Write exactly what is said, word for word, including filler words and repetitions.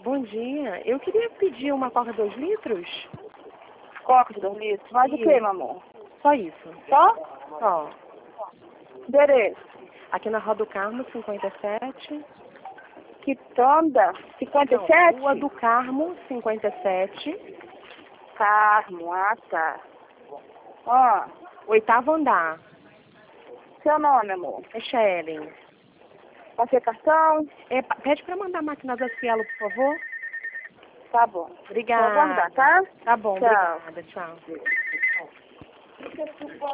Bom dia. Eu queria pedir uma Coca dois litros. Coca de dois litros? Mais o Isso. que, meu amor? Só isso. Só? Só. Endereço. Aqui na Rua do Carmo, cinquenta e sete. Quitanda, cinquenta e sete? Não, Rua do Carmo, cinquenta e sete. Carmo, ah, tá. Ó, Oitavo andar. seu nome, amor? É Shellen. Passei cartão? É, pa- pede para mandar a máquina da Cielo, por favor. Tá bom. Obrigada. Vou aguardar, tá? Tá bom, Tchau. obrigada. Tchau.